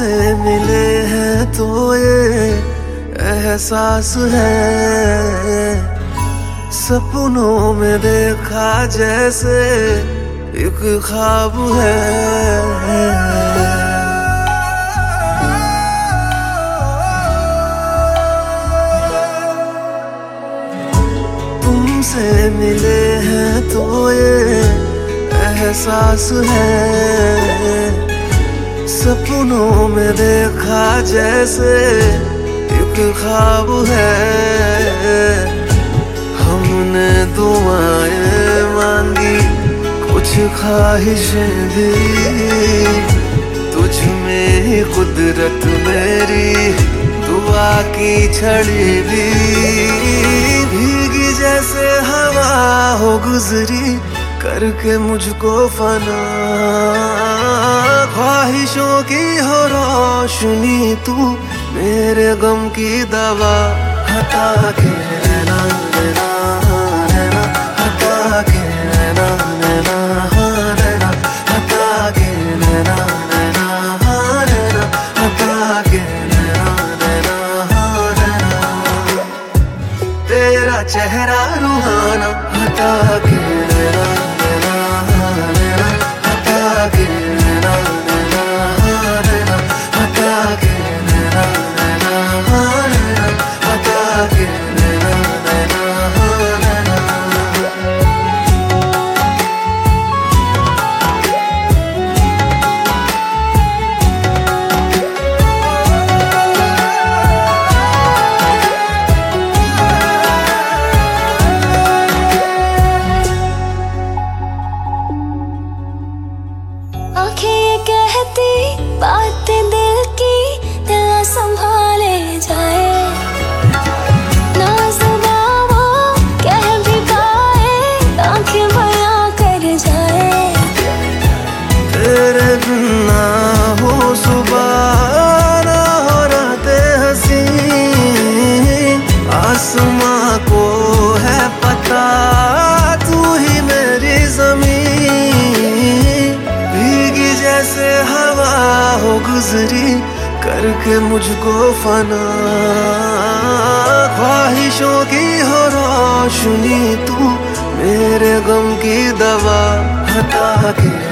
तुमसे मिले हैं तो ये एहसास है, सपनों में देखा जैसे एक ख्वाब है। तुमसे मिले हैं तो ये एहसास है, सपनों में देखा जैसे एक ख्वाब है। हमने दुआएं मांगी, कुछ ख्वाहिशें दी, तुझ में ही कुदरत मेरी दुआ की छड़ी दी। भीगी जैसे हवा हो गुजरी करके मुझको फना, ख्वाहिशों की हो रोशनी तू मेरे गम की दवा। हटा के रहना रहना रहना, हटा के रहना रहना रहना, हटा के रहना रहना रहना, हटा के रहना रहना रहना। तेरा चेहरा रूहाना, हटा के रहना रहना रहना, हटा के रहना रहना रहना, हटा के रहना रहना रहना, हटा के रहना रहना रहना। आँखें कहती बातें दिल की, दिल ना संभाले जाए, ना जुबां वो कह भी पाए, आँखें बयां कर जाए। तेरे बिन ना हो सुबह ना हो रातें हंसी, आसमां को है पता तू ही मेरी ज़मीं। भीगी जैसे हवा हो गुजरी करके मुझको फना, ख्वाहिशों की हो रोशनी तू मेरे गम की दवा। हटा के